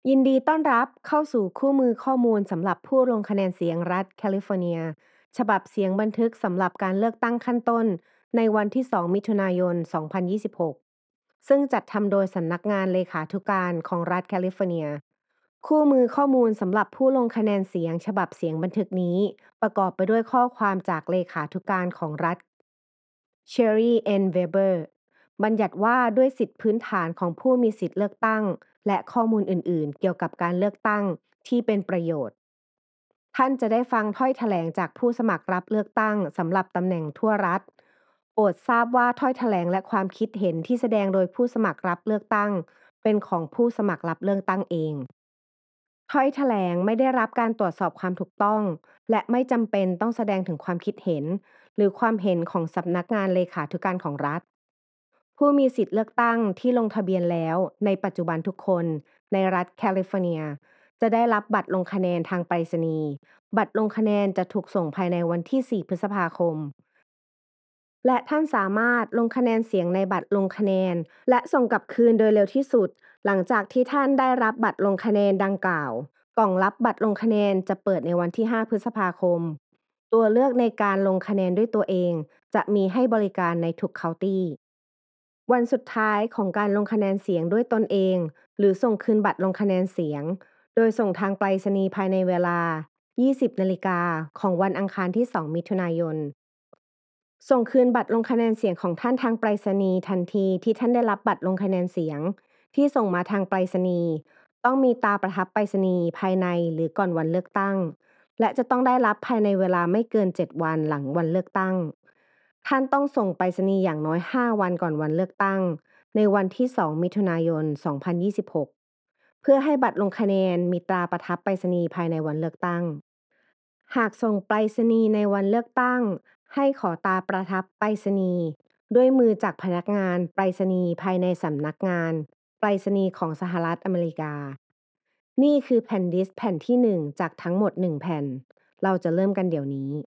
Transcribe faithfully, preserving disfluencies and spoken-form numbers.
ยินดีต้อนรับเข้าสู่คู่มือข้อมูลสำหรับผู้ลงคะแนนเสียงรัฐแคลิฟอร์เนียฉบับเสียงบันทึกสำหรับการเลือกตั้งขั้นต้นในวันที่สองมิถุนายนสองพันยี่สิบหกซึ่งจัดทำโดยสำนักงานเลขาธิการของรัฐแคลิฟอร์เนียคู่มือข้อมูลสำหรับผู้ลงคะแนนเสียงฉบับเสียงบันทึกนี้ประกอบไปด้วยข้อความจากเลขาธิการของรัฐ Sherry N. Weber บัญญัติว่าด้วยสิทธิพื้นฐานของผู้มีสิทธิเลือกตั้งและข้อมูลอื่นๆเกี่ยวกับการเลือกตั้งที่เป็นประโยชน์ท่านจะได้ฟังถ้อยแถลงจากผู้สมัครรับเลือกตั้งสำหรับตำแหน่งทั่วรัฐโปรดทราบว่าถ้อยแถลงและความคิดเห็นที่แสดงโดยผู้สมัครรับเลือกตั้งเป็นของผู้สมัครรับเลือกตั้งเองถ้อยแถลงไม่ได้รับการตรวจสอบความถูกต้องและไม่จำเป็นต้องแสดงถึงความคิดเห็นหรือความเห็นของสำนักงานเลขาธิการของรัฐ ผู้มีสิทธิ์เลือกตั้งที่ลงทะเบียนแล้วในปัจจุบันทุกคนในรัฐแคลิฟอร์เนียจะได้รับบัตรลงคะแนนทางไปรษณีย์บัตรลงคะแนนจะถูกส่งภายในวันที่สี่พฤษภาคมและท่านสามารถลงคะแนนเสียงในบัตรลงคะแนนและส่งกลับคืนโดยเร็วที่สุดหลังจากที่ท่านได้รับบัตรลงคะแนนดังกล่าวกล่องรับบัตรลงคะแนนจะเปิดในวันที่ห้าพฤษภาคมตัวเลือกในการลงคะแนนด้วยตัวเองจะมีให้บริการในทุกเคาน์ตี้ วันสุดท้ายของการลงคะแนนเสียงด้วยตนเองหรือส่งคืนบัตรลงคะแนนเสียงโดยส่งทางไปรษณีย์ภายในเวลา ยี่สิบ นาฬิกาของวันอังคารที่ สอง มิถุนายน ส่งคืนบัตรลงคะแนนเสียงของท่านทางไปรษณีย์ทันทีที่ท่านได้รับบัตรลงคะแนนเสียงที่ส่งมาทางไปรษณีย์ต้องมีตราประทับไปรษณีย์ภายในหรือก่อนวันเลือกตั้งและจะต้องได้รับภายในเวลาไม่เกินเจ็ดวันหลังวันเลือกตั้งท่านต้องส่งไปรษณีย์อย่างน้อยห้าวันก่อนวันเลือกตั้งในวันที่สองมิถุนายนสองพันยี่สิบหกเพื่อให้บัตรลงคะแนนมีตราประทับไปรษณีย์ภายในวันเลือกตั้ง หากส่งไปรษณีย์ในวันเลือกตั้งให้ขอตราประทับไปรษณีย์ด้วยมือจากพนักงานไปรษณีย์ภายในสำนักงานไปรษณีย์ของสหรัฐอเมริกานี่คือแผ่นดิสก์แผ่นที่หนึ่งจากทั้งหมดหนึ่งแผ่นเราจะเริ่มกันเดี๋ยวนี้